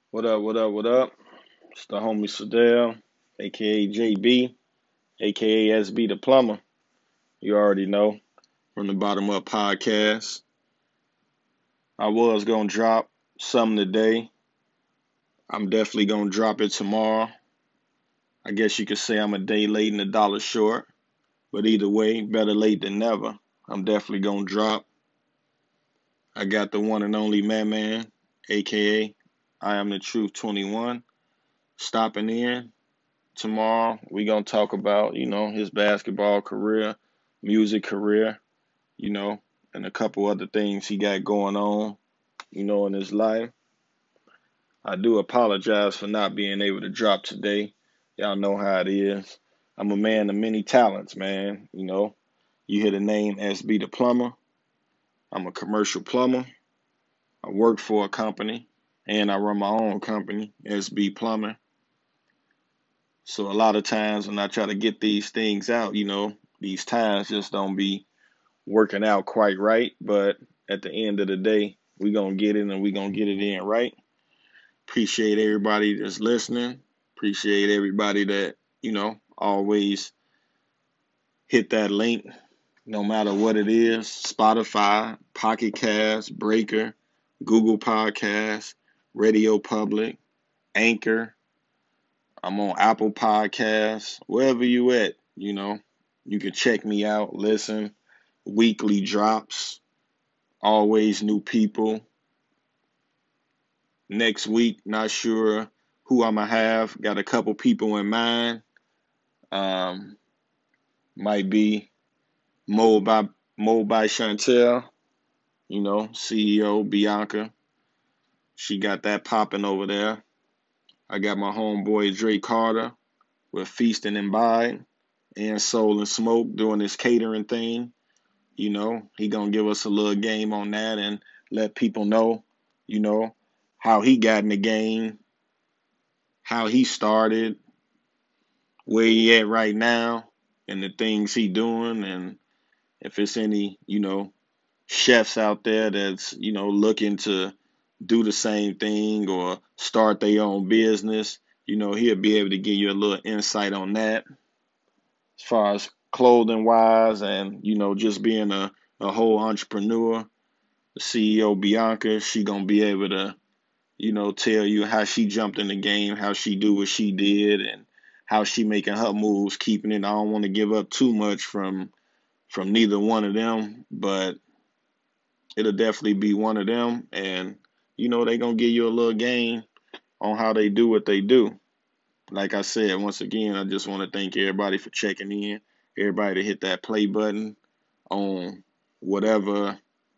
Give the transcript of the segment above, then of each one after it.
What up, what up, what up? It's the homie Sadell, aka JB, aka SB the Plumber. You already know from the Bottom Up Podcast. I was going to drop something today. I'm definitely going to drop it tomorrow. I guess you could say I'm a day late and a dollar short. But either way, better late than never. I'm definitely going to drop. I got the one and only Man, aka I Am the Truth 21, stopping in. Tomorrow we gonna talk about, his basketball career, music career, you know, and a couple other things he got going on, in his life. I do apologize for not being able to drop today. Y'all know how it is. I'm a man of many talents, man. You hear the name SB the Plumber. I'm a commercial plumber. I work for a company and I run my own company, SB Plumbing. So a lot of times when I try to get these things out, these times just don't be working out quite right. But at the end of the day, we gonna get it and we gonna get it in right. Appreciate everybody that's listening. Appreciate everybody that, always hit that link, no matter what it is. Spotify, Pocket Cast, Breaker, Google Podcasts, Radio Public, Anchor. I'm on Apple Podcasts, wherever you at, you can check me out, listen, weekly drops, always new people. Next week, not sure who I'm gonna have. Got a couple people in mind. Um, might be Mo by Chantel, CEO Bianca. She got that popping over there. I got my homeboy Drake Carter with Feastin' and Bide and Soul and Smoke doing his catering thing. He gonna give us a little game on that and let people know, you know, how he got in the game, how he started, where he at right now, and the things he doing, and if it's any, chefs out there that's, looking to do the same thing or start their own business, he'll be able to give you a little insight on that as far as clothing wise and, just being a whole entrepreneur. The CEO Bianca, she gonna be able to, tell you how she jumped in the game, how she do what she did, and how she making her moves, keeping it. I don't want to give up too much from neither one of them, but it'll definitely be one of them, and they gonna give you a little game on how they do what they do. Like I said, once again, I just want to thank everybody for checking in. Everybody to hit that play button on whatever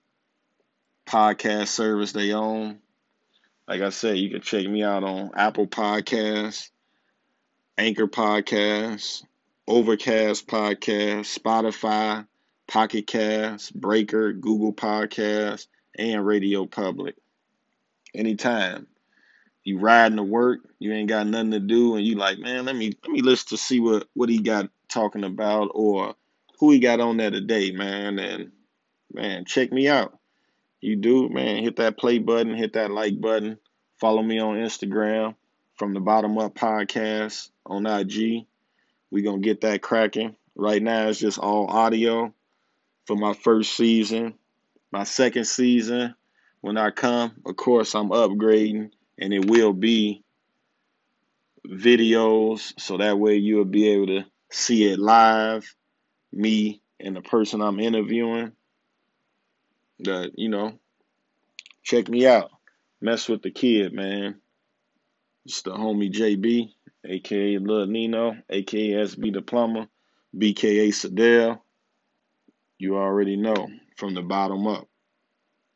podcast service they own. Like I said, you can check me out on Apple Podcasts, Anchor Podcasts, Overcast Podcasts, Spotify, Pocket Casts, Breaker, Google Podcasts, and Radio Public. Anytime. You riding to work, you ain't got nothing to do, and you like, man, let me listen to see what he got talking about or who he got on there today, man. And man, check me out. You do, man, hit that play button, hit that like button. Follow me on Instagram from the Bottom Up Podcast on IG. We gonna get that cracking. Right now it's just all audio for my first season. My second season, when I come, of course I'm upgrading and it will be videos so that way you'll be able to see it live, me and the person I'm interviewing. That, check me out. Mess with the kid, man. It's the homie JB, aka Lil Nino, aka SB the Plumber, BKA Sadell. You already know from the bottom up.